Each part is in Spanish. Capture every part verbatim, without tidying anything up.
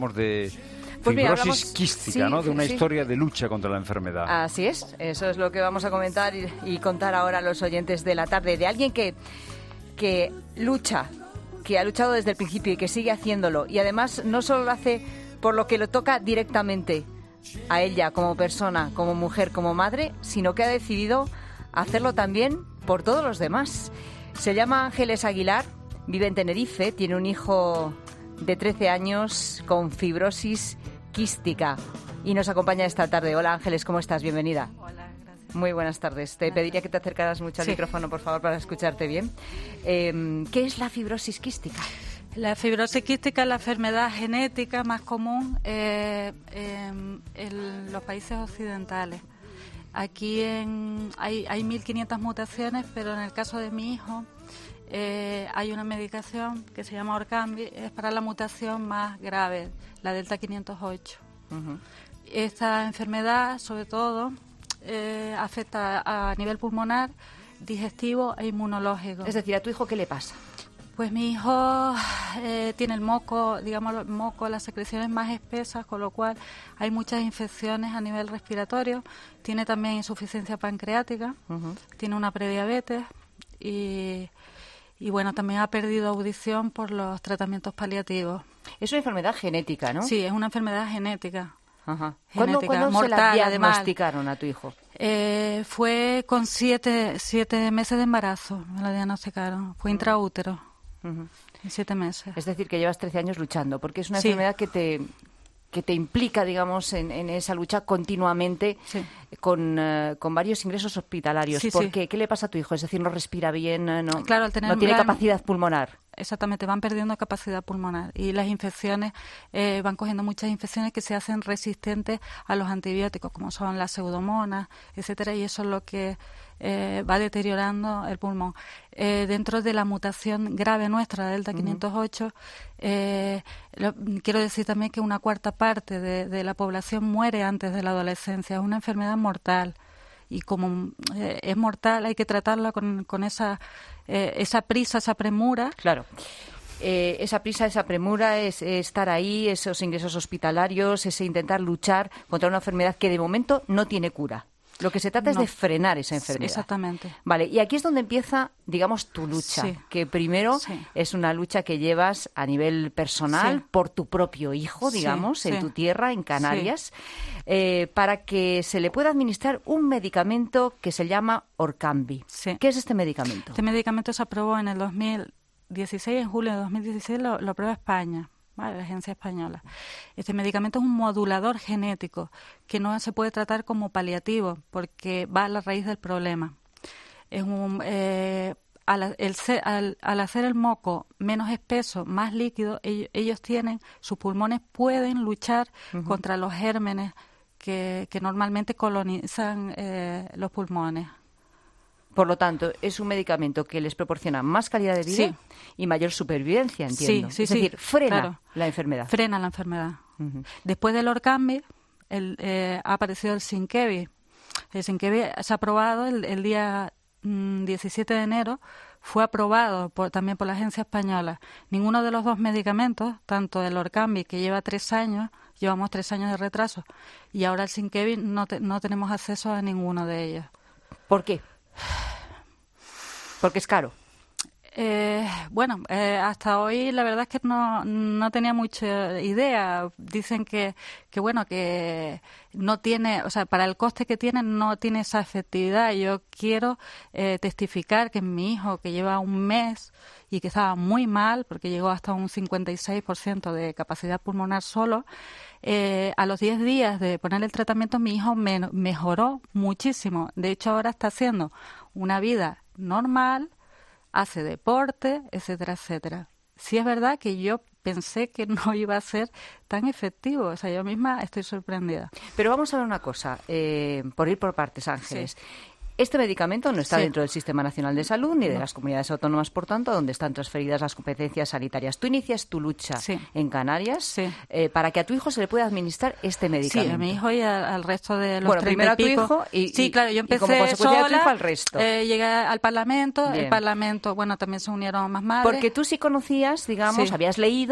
de Pues mira, fibrosis hablamos, quística, sí, ¿no? De una sí. historia de lucha contra la enfermedad. Así es, eso es lo que vamos a comentar y, y contar ahora a los oyentes de la tarde, de alguien que, que lucha, que ha luchado desde el principio y que sigue haciéndolo. Y además no solo lo hace por lo que lo toca directamente a ella como persona, como mujer, como madre, sino que ha decidido hacerlo también por todos los demás. Se llama Ángeles Aguilar, vive en Tenerife, tiene un hijo de trece años con fibrosis quística y nos acompaña esta tarde. Hola Ángeles, ¿cómo estás? Bienvenida. Hola, gracias. Muy buenas tardes. Te pediría que te acercaras mucho al Sí. micrófono, por favor, para escucharte bien. Eh, ¿Qué es la fibrosis quística? La fibrosis quística es la enfermedad genética más común eh, en, en los países occidentales. Aquí en, hay, hay mil quinientas mutaciones, pero en el caso de mi hijo eh, hay una medicación que se llama Orkambi, es para la mutación más grave, la delta quinientos ocho. Uh-huh. Esta enfermedad, sobre todo, eh, afecta a nivel pulmonar, digestivo e inmunológico. Es decir, ¿a tu hijo qué le pasa? Pues mi hijo eh, tiene el moco, digamos, el moco, las secreciones más espesas, con lo cual hay muchas infecciones a nivel respiratorio. Tiene también insuficiencia pancreática, Uh-huh. tiene una prediabetes y, y, bueno, también ha perdido audición por los tratamientos paliativos. Es una enfermedad genética, ¿no? Sí, es una enfermedad genética. Ajá. ¿Cuándo, Genética, ¿cuándo se mortal, la además. diagnosticaron a tu hijo? Eh, fue con siete, siete meses de embarazo, me la diagnosticaron. Fue intraútero. Uh-huh. En siete meses. Es decir, que llevas trece años luchando, porque es una Sí. enfermedad que te que te implica, digamos, en, en esa lucha continuamente Sí. con, eh, con varios ingresos hospitalarios. Sí, ¿Por sí. qué? ¿Qué le pasa a tu hijo? Es decir, no respira bien, eh, no, Claro, al tener no tiene gran- capacidad pulmonar. Exactamente, van perdiendo capacidad pulmonar y las infecciones, eh, van cogiendo muchas infecciones que se hacen resistentes a los antibióticos, como son las pseudomonas, etcétera, y eso es lo que eh, va deteriorando el pulmón. Eh, dentro de la mutación grave nuestra, la delta quinientos ocho, eh, lo- quiero decir también que una cuarta parte de, de la población muere antes de la adolescencia. Es una enfermedad mortal. Y como eh, es mortal, hay que tratarla con, con esa, eh, esa prisa, esa premura. Claro. Eh, esa prisa, esa premura, es, es estar ahí, esos ingresos hospitalarios, ese intentar luchar contra una enfermedad que de momento no tiene cura. Lo que se trata es No. de frenar esa enfermedad. Exactamente. Vale, y aquí es donde empieza, digamos, tu lucha, Sí. que primero Sí. es una lucha que llevas a nivel personal Sí. por tu propio hijo, Sí, digamos, en sí. tu tierra, en Canarias, eh, para que se le pueda administrar un medicamento que se llama Orkambi. Sí. ¿Qué es este medicamento? Este medicamento se aprobó en el dos mil dieciséis, en julio de dos mil dieciséis lo, lo aprueba España, ¿vale? La agencia española. Este medicamento es un modulador genético que no se puede tratar como paliativo porque va a la raíz del problema. Es un, eh, al, el ser- al, al hacer el moco menos espeso, más líquido, ellos, ellos tienen, sus pulmones pueden luchar Ujú. contra los gérmenes que, que normalmente colonizan eh, los pulmones. Por lo tanto, es un medicamento que les proporciona más calidad de vida Sí. y mayor supervivencia, entiendo. Sí, sí, es sí, decir, frena claro. la enfermedad. Frena la enfermedad. Ujú. Después del Orkambi, el, eh, ha aparecido el Sinkevi. El Sinkevi se ha aprobado el, el día mm, diecisiete de enero, fue aprobado por, también por la agencia española. Ninguno de los dos medicamentos, tanto el Orkambi, que lleva tres años, llevamos tres años de retraso, y ahora el Sinkevi, no, te- no tenemos acceso a ninguno de ellos. ¿Por qué? Porque es caro. Eh, bueno, eh, hasta hoy la verdad es que no, no tenía mucha idea. Dicen que, que bueno, que no tiene, o sea, para el coste que tiene no tiene esa efectividad. Yo quiero eh, testificar que mi hijo, que lleva un mes y que estaba muy mal, porque llegó hasta un cincuenta y seis por ciento de capacidad pulmonar solo, eh, a los diez días de poner el tratamiento mi hijo me, mejoró muchísimo. De hecho, ahora está haciendo una vida normal, hace deporte, etcétera, etcétera. Sí es verdad que yo pensé que no iba a ser tan efectivo. O sea, yo misma estoy sorprendida. Pero vamos a ver una cosa, eh, por ir por partes, Ángeles. Sí. Este medicamento no está Sí. dentro del Sistema Nacional de Salud ni de No. las comunidades autónomas, por tanto, donde están transferidas las competencias sanitarias. Tú inicias tu lucha Sí. en Canarias Sí. eh, para que a tu hijo se le pueda administrar este medicamento. Sí, a mi hijo y al, al resto de los Bueno, treinta primero y a tu pico. hijo y- Sí, y- claro, yo y empecé como consecuencia sola, de tu hijo al resto. eh, llegué al Parlamento, Bien. el Parlamento, bueno, también se unieron más madres. Porque tú sí conocías, digamos, Sí. habías leído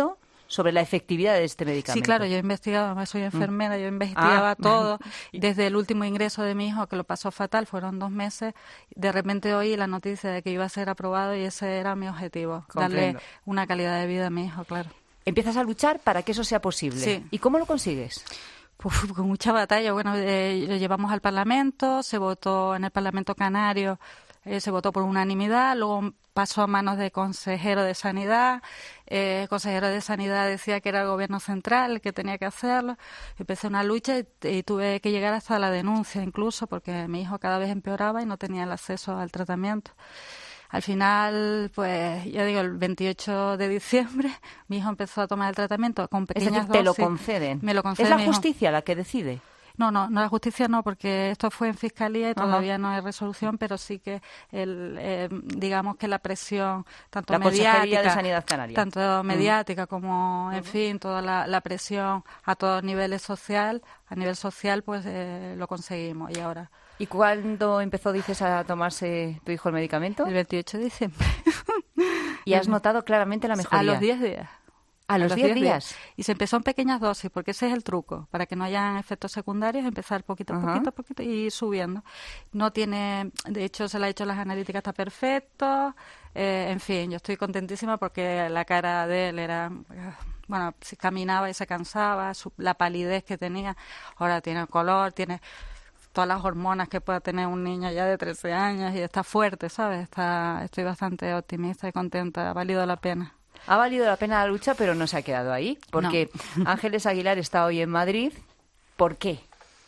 sobre la efectividad de este medicamento. Sí, claro, yo he investigado, soy enfermera, mm. yo investigaba ah. todo, desde el último ingreso de mi hijo, que lo pasó fatal, fueron dos meses, de repente oí la noticia de que iba a ser aprobado y ese era mi objetivo, Comprendo. darle una calidad de vida a mi hijo, claro. Empiezas a luchar para que eso sea posible. Sí. ¿Y cómo lo consigues? Uf, con mucha batalla. Bueno, eh, lo llevamos al Parlamento, se votó en el Parlamento Canario, eh, se votó por unanimidad, luego pasó a manos de consejero de Sanidad, eh, el consejero de Sanidad decía que era el gobierno central el que tenía que hacerlo, empecé una lucha y, y tuve que llegar hasta la denuncia incluso, porque mi hijo cada vez empeoraba y no tenía el acceso al tratamiento. Al final, pues, ya digo, el veintiocho de diciembre, mi hijo empezó a tomar el tratamiento con pequeñas dosis. ¿Te lo conceden? Me lo conceden. ¿Es la justicia la que decide? No, no, no la justicia no, porque esto fue en fiscalía y todavía Ajá. no hay resolución, pero sí que el, eh, digamos que la presión tanto la mediática, de Sanidad Canaria. tanto mediática uh-huh. como, en uh-huh. fin, toda la, la presión a todos niveles social, a nivel social, pues eh, lo conseguimos y ahora. ¿Y cuándo empezó, dices, a tomarse tu hijo el medicamento? El veintiocho de diciembre. ¿Y has notado claramente la mejoría? A los diez días. ¿A los diez días? Y se empezó en pequeñas dosis, porque ese es el truco. Para que no hayan efectos secundarios, empezar poquito a uh-huh. poquito a poquito y ir subiendo. No tiene... De hecho, se le ha hecho las analíticas, está perfecto. Eh, en fin, yo estoy contentísima porque la cara de él era... Bueno, si caminaba y se cansaba, su, la palidez que tenía. Ahora tiene color, tiene... todas las hormonas que pueda tener un niño ya de trece años y está fuerte, ¿sabes? Está, estoy bastante optimista y contenta, ha valido la pena. Ha valido la pena la lucha, pero no se ha quedado ahí, porque no. Ángeles Aguilar está hoy en Madrid. ¿Por qué?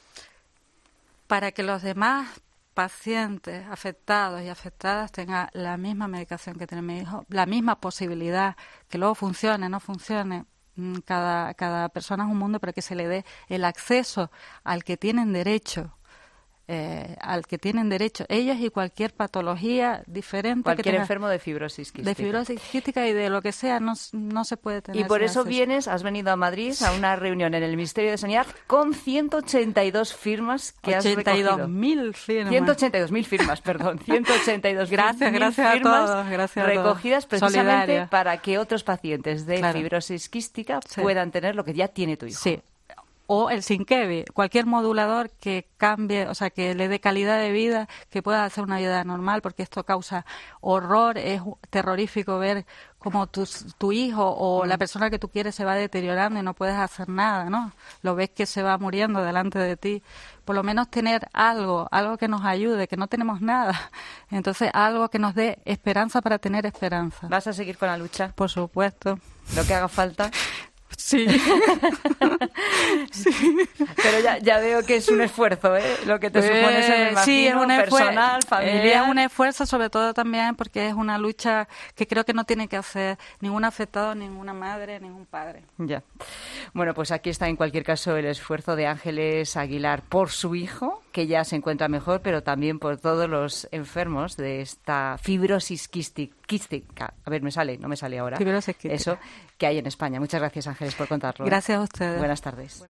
Para que los demás pacientes afectados y afectadas tengan la misma medicación que tiene mi hijo, la misma posibilidad, que luego funcione, no funcione. Cada, cada persona es un mundo, pero que se le dé el acceso al que tienen derecho. Eh, al que tienen derecho ellos y cualquier patología diferente. Cualquier que tenga, enfermo de fibrosis quística. De fibrosis quística y de lo que sea, no, no se puede tener. Y por eso acceso. vienes, has venido a Madrid a una reunión en el Ministerio de Sanidad con ciento ochenta y dos firmas que has recogido. ochenta y dos mil firmas. ciento ochenta y dos mil firmas, perdón. ciento ochenta y dos mil gracias, gracias firmas a todos, gracias recogidas a todos. precisamente Solidaria. Para que otros pacientes de claro. fibrosis quística sí. puedan tener lo que ya tiene tu hijo. Sí. O el Sinkevi, cualquier modulador que cambie, o sea, que le dé calidad de vida, que pueda hacer una vida normal, porque esto causa horror, es terrorífico ver cómo tu, tu hijo o mm. la persona que tú quieres se va deteriorando y no puedes hacer nada, ¿no? Lo ves que se va muriendo delante de ti. Por lo menos tener algo, algo que nos ayude, que no tenemos nada. Entonces, algo que nos dé esperanza para tener esperanza. ¿Vas a seguir con la lucha? Por supuesto. Lo que haga falta. Sí. sí. Pero ya, ya veo que es un esfuerzo, ¿eh? Lo que te eh, supone eso, me imagino, sí, es un personal, familiar. Es un esfuerzo, sobre todo también porque es una lucha que creo que no tiene que hacer ningún afectado, ninguna madre, ningún padre. Ya. Bueno, pues aquí está en cualquier caso el esfuerzo de Ángeles Aguilar por su hijo, que ya se encuentra mejor, pero también por todos los enfermos de esta fibrosis quística. A ver, me sale, no me sale ahora. Fibrosis quística. Eso, que hay en España. Muchas gracias, Ángeles, por contarlo. Gracias a ustedes. Buenas tardes.